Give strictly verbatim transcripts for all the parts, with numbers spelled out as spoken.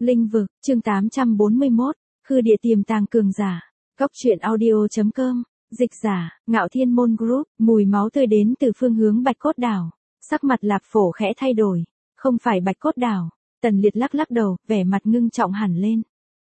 Linh vực, chương tám trăm bốn mươi mốt, Khư Địa tiềm tàng cường giả. Góc truyện audio chấm com, dịch giả, Ngạo Thiên Môn Group, mùi máu tươi đến từ phương hướng Bạch Cốt Đảo. Sắc mặt Lạp Phổ khẽ thay đổi, không phải Bạch Cốt Đảo. Tần Liệt lắc lắc đầu, vẻ mặt ngưng trọng hẳn lên.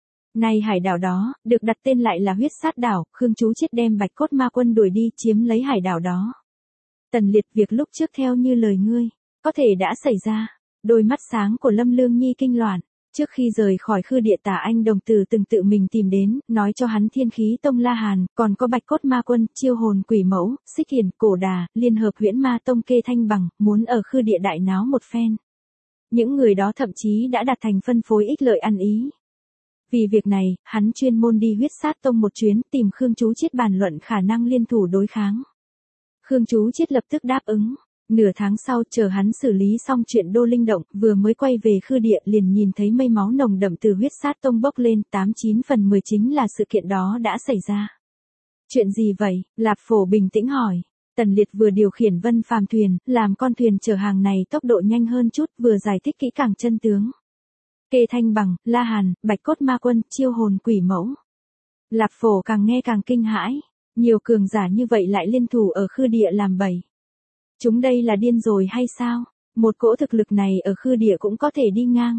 Nay hải đảo đó, được đặt tên lại là Huyết Sát Đảo, Khương Chú Chiết đem Bạch Cốt Ma Quân đuổi đi chiếm lấy hải đảo đó. Tần Liệt, việc lúc trước theo như lời ngươi, có thể đã xảy ra. Đôi mắt sáng của Lâm Lương Nhi kinh loạn. Trước khi rời khỏi Khư Địa, Tả Anh đồng tử từng tự mình tìm đến, nói cho hắn Thiên Khí Tông La Hàn, còn có Bạch Cốt Ma Quân, Chiêu Hồn Quỷ Mẫu, Xích Hiển, Cổ Đà, liên hợp Huyễn Ma Tông Kê Thanh Bằng, muốn ở Khư Địa đại náo một phen. Những người đó thậm chí đã đạt thành phân phối ích lợi ăn ý. Vì việc này, hắn chuyên môn đi Huyết Sát Tông một chuyến, tìm Khương Chú Chiết bàn luận khả năng liên thủ đối kháng. Khương Chú Chiết lập tức đáp ứng. Nửa tháng sau, chờ hắn xử lý xong chuyện Đô Linh Động, vừa mới quay về Khư Địa liền nhìn thấy mây máu nồng đậm từ Huyết Sát Tông bốc lên, tám chín phần mười chính là sự kiện đó đã xảy ra. Chuyện gì vậy? Lạp Phổ bình tĩnh hỏi. Tần Liệt vừa điều khiển Vân Phàm thuyền, làm con thuyền chở hàng này tốc độ nhanh hơn chút, vừa giải thích kỹ càng chân tướng. Kê Thanh Bằng, La Hàn, Bạch Cốt Ma Quân, Chiêu Hồn Quỷ Mẫu. Lạp Phổ càng nghe càng kinh hãi, nhiều cường giả như vậy lại liên thủ ở Khư Địa làm bẫy. Chúng đây là điên rồi hay sao? Một cỗ thực lực này ở Khư Địa cũng có thể đi ngang.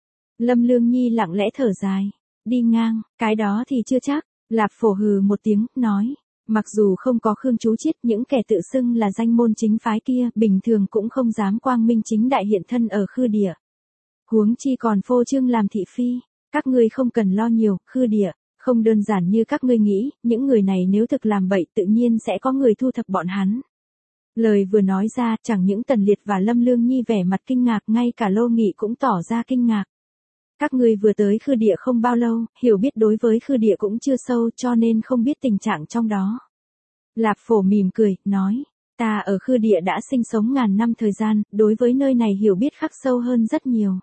Lâm Lương Nhi lặng lẽ thở dài. Đi ngang, cái đó thì chưa chắc. Lạp Phổ hừ một tiếng, nói. Mặc dù không có Khương Chú Chiết, những kẻ tự xưng là danh môn chính phái kia, bình thường cũng không dám quang minh chính đại hiện thân ở Khư Địa. Huống chi còn phô trương làm thị phi. Các ngươi không cần lo nhiều, Khư Địa không đơn giản như các ngươi nghĩ, những người này nếu thực làm bậy tự nhiên sẽ có người thu thập bọn hắn. Lời vừa nói ra, chẳng những Tần Liệt và Lâm Lương Nhi vẻ mặt kinh ngạc, ngay cả Lô Nghị cũng tỏ ra kinh ngạc. Các ngươi vừa tới Khư Địa không bao lâu, hiểu biết đối với Khư Địa cũng chưa sâu, cho nên không biết tình trạng trong đó. Lạp Phổ mỉm cười, nói, ta ở Khư Địa đã sinh sống ngàn năm thời gian, đối với nơi này hiểu biết khắc sâu hơn rất nhiều.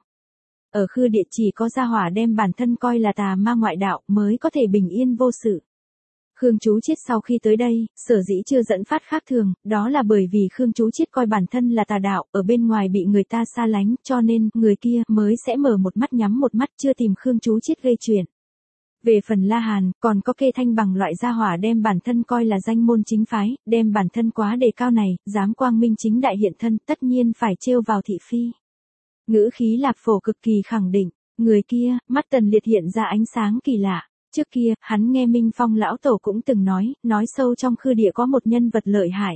Ở Khư Địa chỉ có gia hỏa đem bản thân coi là tà ma ngoại đạo mới có thể bình yên vô sự. Khương Chú Chiết sau khi tới đây, sở dĩ chưa dẫn phát khác thường, đó là bởi vì Khương Chú Chiết coi bản thân là tà đạo, ở bên ngoài bị người ta xa lánh, cho nên, người kia mới sẽ mở một mắt nhắm một mắt chưa tìm Khương Chú Chiết gây chuyện. Về phần La Hàn, còn có Kê Thanh Bằng loại gia hỏa đem bản thân coi là danh môn chính phái, đem bản thân quá đề cao này, dám quang minh chính đại hiện thân, tất nhiên phải trêu vào thị phi. Ngữ khí Lạp Phổ cực kỳ khẳng định, người kia, mắt Tần Liệt hiện ra ánh sáng kỳ lạ. Trước kia, hắn nghe Minh Phong lão tổ cũng từng nói, nói sâu trong Khư Địa có một nhân vật lợi hại.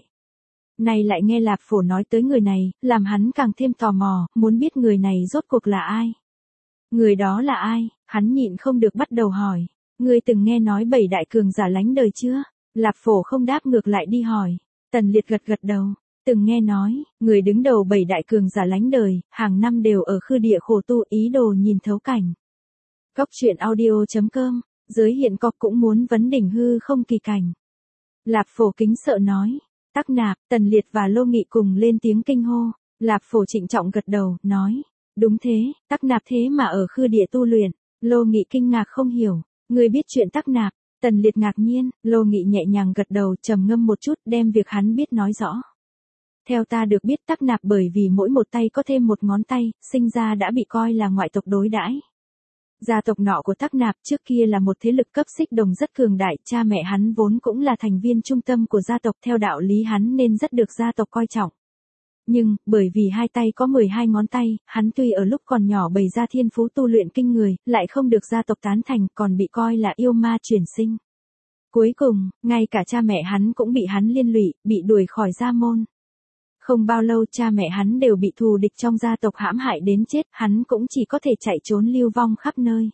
Này lại nghe Lạp Phổ nói tới người này, làm hắn càng thêm tò mò, muốn biết người này rốt cuộc là ai. Người đó là ai? Hắn nhịn không được bắt đầu hỏi. Ngươi từng nghe nói bảy đại cường giả lánh đời chưa? Lạp Phổ không đáp ngược lại đi hỏi. Tần Liệt gật gật đầu. Từng nghe nói, người đứng đầu bảy đại cường giả lánh đời, hàng năm đều ở Khư Địa khổ tu ý đồ nhìn thấu cảnh. Góc truyện audio chấm com, giới hiện cọc cũng muốn vấn đỉnh hư không kỳ cảnh. Lạp Phổ kính sợ nói. Tắc Nạp, Tần Liệt và Lô Nghị cùng lên tiếng kinh hô. Lạp Phổ trịnh trọng gật đầu, nói. Đúng thế, Tắc Nạp thế mà ở Khư Địa tu luyện. Lô Nghị kinh ngạc không hiểu. Người biết chuyện Tắc Nạp? Tần Liệt ngạc nhiên, Lô Nghị nhẹ nhàng gật đầu, trầm ngâm một chút, đem việc hắn biết nói rõ. Theo ta được biết, Tắc Nạp bởi vì mỗi một tay có thêm một ngón tay, sinh ra đã bị coi là ngoại tộc đối đãi. Gia tộc nọ của Tắc Nạp trước kia là một thế lực cấp xích đồng rất cường đại, cha mẹ hắn vốn cũng là thành viên trung tâm của gia tộc, theo đạo lý hắn nên rất được gia tộc coi trọng. Nhưng, bởi vì hai tay có mười hai ngón tay, hắn tuy ở lúc còn nhỏ bày ra thiên phú tu luyện kinh người, lại không được gia tộc tán thành, còn bị coi là yêu ma chuyển sinh. Cuối cùng, ngay cả cha mẹ hắn cũng bị hắn liên lụy, bị đuổi khỏi gia môn. Không bao lâu cha mẹ hắn đều bị thù địch trong gia tộc hãm hại đến chết, hắn cũng chỉ có thể chạy trốn lưu vong khắp nơi.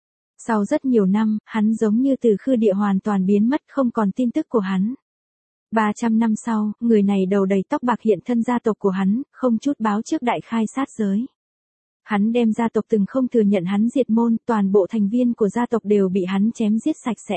Sau rất nhiều năm, hắn giống như từ Khư Địa hoàn toàn biến mất, không còn tin tức của hắn. ba trăm năm sau, người này đầu đầy tóc bạc hiện thân gia tộc của hắn, không chút báo trước đại khai sát giới. Hắn đem gia tộc từng không thừa nhận hắn diệt môn, toàn bộ thành viên của gia tộc đều bị hắn chém giết sạch sẽ.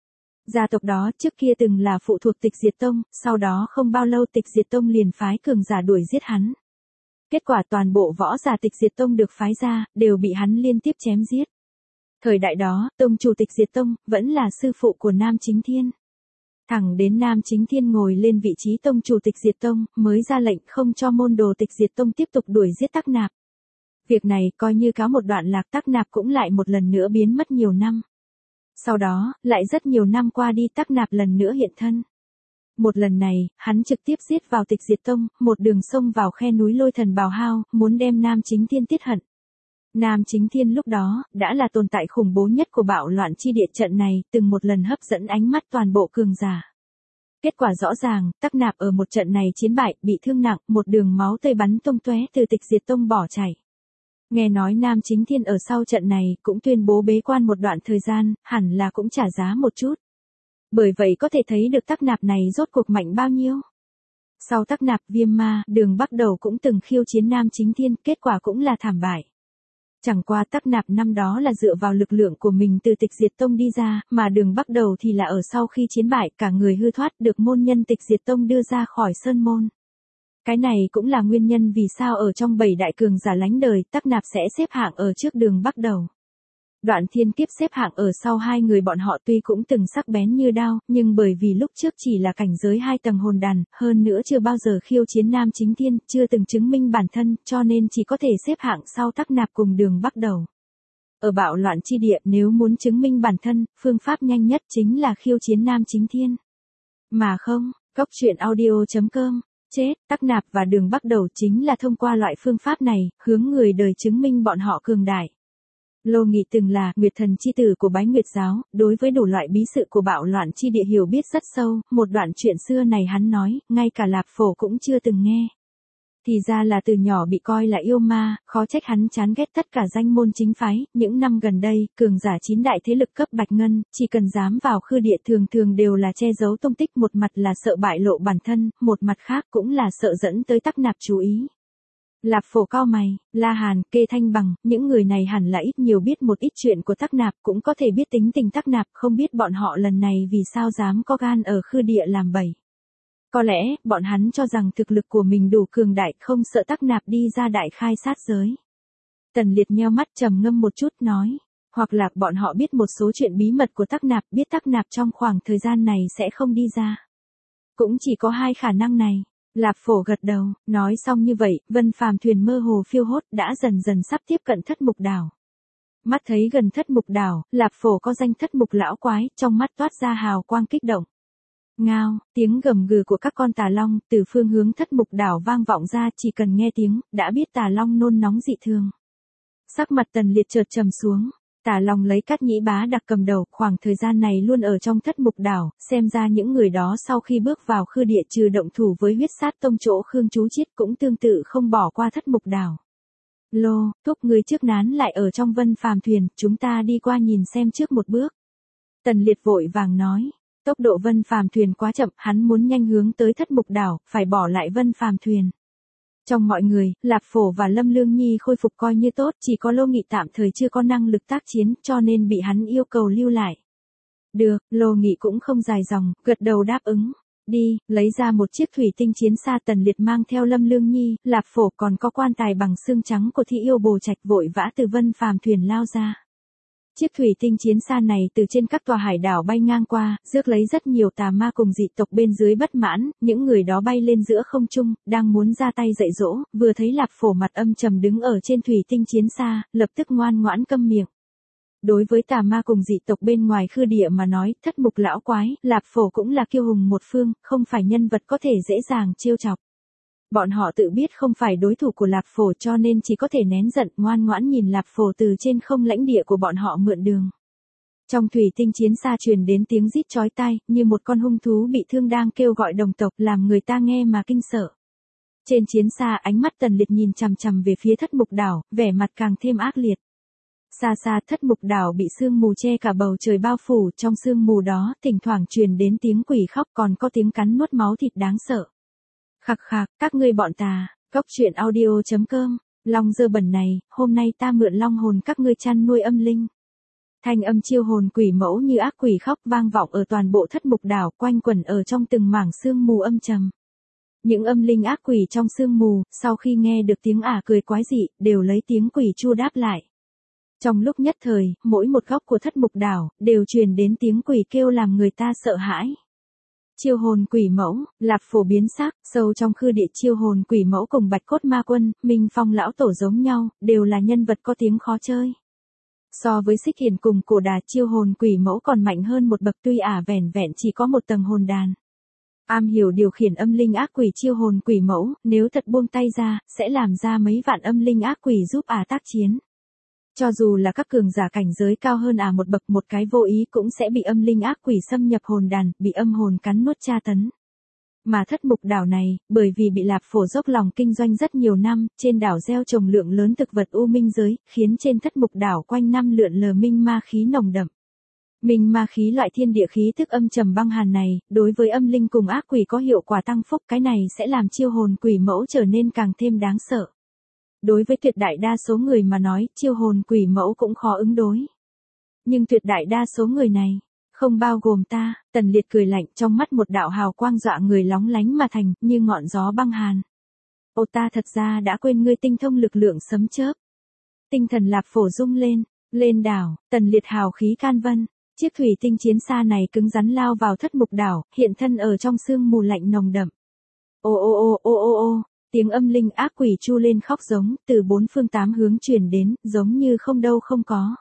Gia tộc đó trước kia từng là phụ thuộc Tịch Diệt Tông, sau đó không bao lâu Tịch Diệt Tông liền phái cường giả đuổi giết hắn. Kết quả toàn bộ võ giả Tịch Diệt Tông được phái ra, đều bị hắn liên tiếp chém giết. Thời đại đó, tông chủ Tịch Diệt Tông, vẫn là sư phụ của Nam Chính Thiên. Thẳng đến Nam Chính Thiên ngồi lên vị trí tông chủ Tịch Diệt Tông, mới ra lệnh không cho môn đồ Tịch Diệt Tông tiếp tục đuổi giết Tắc Nạp. Việc này coi như cáo một đoạn Lạc Tắc Nạp cũng lại một lần nữa biến mất nhiều năm. Sau đó, lại rất nhiều năm qua đi Tắc Nạp lần nữa hiện thân. Một lần này, hắn trực tiếp giết vào Tịch Diệt Tông, một đường sông vào khe núi Lôi Thần Bào Hao, muốn đem Nam Chính Thiên tiết hận. Nam Chính Thiên lúc đó, đã là tồn tại khủng bố nhất của bạo loạn chi địa, trận này, từng một lần hấp dẫn ánh mắt toàn bộ cường giả. Kết quả rõ ràng, Tắc Nạp ở một trận này chiến bại, bị thương nặng, một đường máu tươi bắn tung tóe từ Tịch Diệt Tông bỏ chảy. Nghe nói Nam Chính Thiên ở sau trận này, cũng tuyên bố bế quan một đoạn thời gian, hẳn là cũng trả giá một chút. Bởi vậy có thể thấy được Tắc Nạp này rốt cuộc mạnh bao nhiêu. Sau Tắc Nạp, Viêm Ma, Đường Bắc Đầu cũng từng khiêu chiến Nam Chính Thiên, kết quả cũng là thảm bại. Chẳng qua Tắc Nạp năm đó là dựa vào lực lượng của mình từ Tịch Diệt Tông đi ra, mà Đường Bắc Đầu thì là ở sau khi chiến bại cả người hư thoát được môn nhân Tịch Diệt Tông đưa ra khỏi sơn môn. Cái này cũng là nguyên nhân vì sao ở trong bảy đại cường giả lánh đời, Tắc Nạp sẽ xếp hạng ở trước Đường Bắc Đầu. Đoạn Thiên Kiếp xếp hạng ở sau hai người bọn họ tuy cũng từng sắc bén như đao, nhưng bởi vì lúc trước chỉ là cảnh giới hai tầng hồn đàn, hơn nữa chưa bao giờ khiêu chiến Nam Chính Thiên, chưa từng chứng minh bản thân, cho nên chỉ có thể xếp hạng sau Tắc Nạp cùng Đường Bắc Đầu. Ở bạo loạn chi địa nếu muốn chứng minh bản thân, phương pháp nhanh nhất chính là khiêu chiến Nam Chính Thiên. Mà không, Cốc Truyện Audio chấm com, chết, Tắc Nạp và Đường Bắc Đầu chính là thông qua loại phương pháp này, hướng người đời chứng minh bọn họ cường đại. Lô Nghị từng là Nguyệt Thần chi tử của Bái Nguyệt giáo, đối với đủ loại bí sự của bạo loạn chi địa hiểu biết rất sâu, một đoạn chuyện xưa này hắn nói, ngay cả Lạp Phổ cũng chưa từng nghe. Thì ra là từ nhỏ bị coi là yêu ma, khó trách hắn chán ghét tất cả danh môn chính phái, những năm gần đây, cường giả chín đại thế lực cấp bạch ngân, chỉ cần dám vào khư địa thường thường đều là che giấu tung tích, một mặt là sợ bại lộ bản thân, một mặt khác cũng là sợ dẫn tới Tắc Nạp chú ý. Lạp Phổ cao mày, La Hàn, Kê Thanh Bằng, những người này hẳn là ít nhiều biết một ít chuyện của Tắc Nạp, cũng có thể biết tính tình Tắc Nạp, không biết bọn họ lần này vì sao dám có gan ở khư địa làm bậy. Có lẽ, bọn hắn cho rằng thực lực của mình đủ cường đại, không sợ Tắc Nạp đi ra đại khai sát giới. Tần Liệt nheo mắt trầm ngâm một chút nói, hoặc là bọn họ biết một số chuyện bí mật của Tắc Nạp, biết Tắc Nạp trong khoảng thời gian này sẽ không đi ra. Cũng chỉ có hai khả năng này. Lạp Phổ gật đầu, nói xong như vậy, Vân Phàm thuyền mơ hồ phiêu hốt đã dần dần sắp tiếp cận Thất Mục Đảo. Mắt thấy gần Thất Mục Đảo, Lạp Phổ có danh Thất Mục lão quái, trong mắt toát ra hào quang kích động. Ngao, tiếng gầm gừ của các con tà long từ phương hướng Thất Mục Đảo vang vọng ra, chỉ cần nghe tiếng, đã biết tà long nôn nóng dị thường. Sắc mặt Tần Liệt chợt trầm xuống. Tà Long lấy Cát Nhĩ Bá Đặc cầm đầu, khoảng thời gian này luôn ở trong Thất Mục Đảo, xem ra những người đó sau khi bước vào khư địa trừ động thủ với huyết sát tông chỗ Khương Chú Chiết cũng tương tự không bỏ qua Thất Mục Đảo. Lô, thúc người trước nán lại ở trong Vân Phàm thuyền, chúng ta đi qua nhìn xem trước một bước. Tần Liệt vội vàng nói, tốc độ Vân Phàm thuyền quá chậm, hắn muốn nhanh hướng tới Thất Mục Đảo, phải bỏ lại Vân Phàm thuyền. Trong mọi người, Lạp Phổ và Lâm Lương Nhi khôi phục coi như tốt, chỉ có Lô Nghị tạm thời chưa có năng lực tác chiến, cho nên bị hắn yêu cầu lưu lại. Được, Lô Nghị cũng không dài dòng, gật đầu đáp ứng. Đi, lấy ra một chiếc thủy tinh chiến xa. Tần Liệt mang theo Lâm Lương Nhi, Lạp Phổ còn có quan tài bằng xương trắng của Thị Yêu Bồ Trạch vội vã từ Vân Phàm thuyền lao ra. Chiếc thủy tinh chiến xa này từ trên các tòa hải đảo bay ngang qua, rước lấy rất nhiều tà ma cùng dị tộc bên dưới bất mãn, những người đó bay lên giữa không trung, đang muốn ra tay dạy dỗ, vừa thấy Lạp Phổ mặt âm trầm đứng ở trên thủy tinh chiến xa, lập tức ngoan ngoãn câm miệng. Đối với tà ma cùng dị tộc bên ngoài khư địa mà nói, Thất Mục lão quái, Lạp Phổ cũng là kiêu hùng một phương, không phải nhân vật có thể dễ dàng trêu chọc. Bọn họ tự biết không phải đối thủ của Lạp Phổ cho nên chỉ có thể nén giận, ngoan ngoãn nhìn Lạp Phổ từ trên không lãnh địa của bọn họ mượn đường. Trong thủy tinh chiến xa truyền đến tiếng rít chói tai, như một con hung thú bị thương đang kêu gọi đồng tộc, làm người ta nghe mà kinh sợ. Trên chiến xa, ánh mắt Tần Liệt nhìn chằm chằm về phía Thất Mục Đảo, vẻ mặt càng thêm ác liệt. Xa xa Thất Mục Đảo bị sương mù che cả bầu trời bao phủ, trong sương mù đó, thỉnh thoảng truyền đến tiếng quỷ khóc, còn có tiếng cắn nuốt máu thịt đáng sợ. Khạc khạc, các ngươi bọn tà, Cốc Truyện Audio chấm com, long dơ bẩn này, hôm nay ta mượn long hồn các ngươi chăn nuôi âm linh. Thanh âm chiêu hồn quỷ mẫu như ác quỷ khóc vang vọng ở toàn bộ Thất Mục Đảo, quanh quẩn ở trong từng mảng sương mù âm trầm. Những âm linh ác quỷ trong sương mù, sau khi nghe được tiếng ả cười quái dị, đều lấy tiếng quỷ chu đáp lại. Trong lúc nhất thời, mỗi một góc của Thất Mục Đảo, đều truyền đến tiếng quỷ kêu làm người ta sợ hãi. Chiêu hồn quỷ mẫu, Lạp Phổ biến sắc, sâu trong khư địa chiêu hồn quỷ mẫu cùng Bạch Cốt Ma Quân, Minh Phong lão tổ giống nhau, đều là nhân vật có tiếng khó chơi. So với Xích Hiền cùng Cổ Đà, chiêu hồn quỷ mẫu còn mạnh hơn một bậc, tuy ả vẻn vẹn chỉ có một tầng hồn đàn. Am hiểu điều khiển âm linh ác quỷ chiêu hồn quỷ mẫu, nếu thật buông tay ra, sẽ làm ra mấy vạn âm linh ác quỷ giúp ả tác chiến. Cho dù là các cường giả cảnh giới cao hơn ả một bậc, một cái vô ý cũng sẽ bị âm linh ác quỷ xâm nhập hồn đàn, bị âm hồn cắn nuốt tra tấn. Mà Thất Mục Đảo này, bởi vì bị Lạp Phổ dốc lòng kinh doanh rất nhiều năm, trên đảo gieo trồng lượng lớn thực vật u minh giới, khiến trên Thất Mục Đảo quanh năm lượn lờ minh ma khí nồng đậm. Minh ma khí loại thiên địa khí tức âm trầm băng hàn này, đối với âm linh cùng ác quỷ có hiệu quả tăng phúc, cái này sẽ làm chiêu hồn quỷ mẫu trở nên càng thêm đáng sợ. Đối với tuyệt đại đa số người mà nói, chiêu hồn quỷ mẫu cũng khó ứng đối. Nhưng tuyệt đại đa số người này, không bao gồm ta. Tần Liệt cười lạnh, trong mắt một đạo hào quang dọa người lóng lánh mà thành, như ngọn gió băng hàn. Ô, ta thật ra đã quên ngươi tinh thông lực lượng sấm chớp. Tinh thần Lạp Phổ rung lên, lên đảo, Tần Liệt hào khí can vân. Chiếc thủy tinh chiến xa này cứng rắn lao vào Thất Mục Đảo, hiện thân ở trong sương mù lạnh nồng đậm. Ô ô ô ô ô ô, tiếng âm linh ác quỷ chu lên khóc giống, từ bốn phương tám hướng truyền đến, giống như không đâu không có.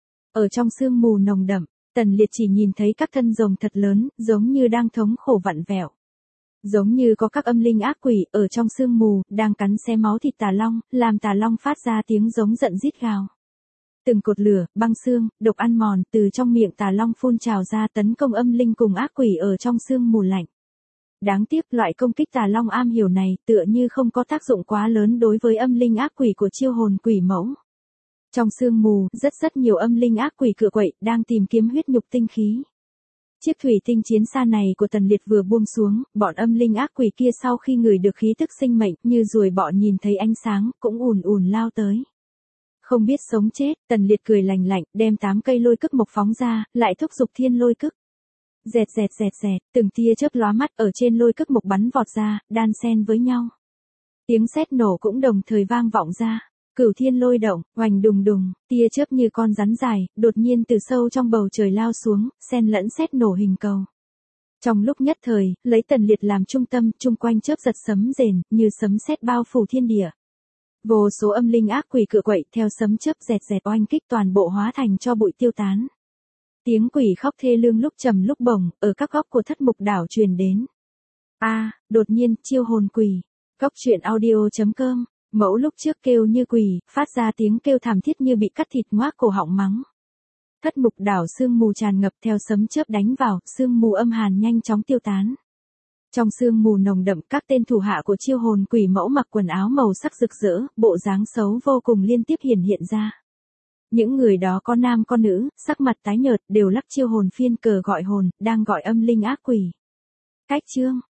Ở trong sương mù nồng đậm, Tần Liệt chỉ nhìn thấy các thân rồng thật lớn, giống như đang thống khổ vặn vẹo. Giống như có các âm linh ác quỷ ở trong sương mù, đang cắn xé máu thịt Tà Long, làm Tà Long phát ra tiếng giống giận rít gào. Từng cột lửa, băng xương, độc ăn mòn từ trong miệng Tà Long phun trào ra tấn công âm linh cùng ác quỷ ở trong sương mù lạnh. Đáng tiếc loại công kích Tà Long am hiểu này tựa như không có tác dụng quá lớn đối với âm linh ác quỷ của chiêu hồn quỷ mẫu. Trong sương mù, rất rất nhiều âm linh ác quỷ cựa quậy, đang tìm kiếm huyết nhục tinh khí. Chiếc thủy tinh chiến xa này của Tần Liệt vừa buông xuống, bọn âm linh ác quỷ kia sau khi ngửi được khí tức sinh mệnh, như ruồi bọ nhìn thấy ánh sáng, cũng ùn ùn lao tới. Không biết sống chết, Tần Liệt cười lành lạnh, đem tám cây lôi cức mộc phóng ra, lại thúc giục thiên lôi cức. Dẹt dẹt dẹt dẹt, từng tia chớp lóa mắt ở trên lôi cức mộc bắn vọt ra, đan xen với nhau. Tiếng sét nổ cũng đồng thời vang vọng ra. Cửu thiên lôi động, oành đùng đùng, tia chớp như con rắn dài, đột nhiên từ sâu trong bầu trời lao xuống, xen lẫn sét nổ hình cầu. Trong lúc nhất thời, lấy Tần Liệt làm trung tâm, chung quanh chớp giật sấm rền, như sấm sét bao phủ thiên địa. Vô số âm linh ác quỷ cựa quậy theo sấm chớp dẹt dẹt oanh kích toàn bộ hóa thành cho bụi tiêu tán. Tiếng quỷ khóc thê lương lúc trầm lúc bổng, ở các góc của Thất Mục Đảo truyền đến. A, à, đột nhiên, chiêu hồn quỷ. Góc truyện audio chấm com. Mẫu lúc trước kêu như quỷ, phát ra tiếng kêu thảm thiết như bị cắt thịt ngoác cổ họng mắng. Thất Mục Đảo sương mù tràn ngập theo sấm chớp đánh vào, sương mù âm hàn nhanh chóng tiêu tán. Trong sương mù nồng đậm, các tên thủ hạ của chiêu hồn quỷ mẫu mặc quần áo màu sắc rực rỡ, bộ dáng xấu vô cùng liên tiếp hiển hiện ra. Những người đó có nam có nữ, sắc mặt tái nhợt, đều lắc chiêu hồn phiên cờ gọi hồn, đang gọi âm linh ác quỷ. Cách chương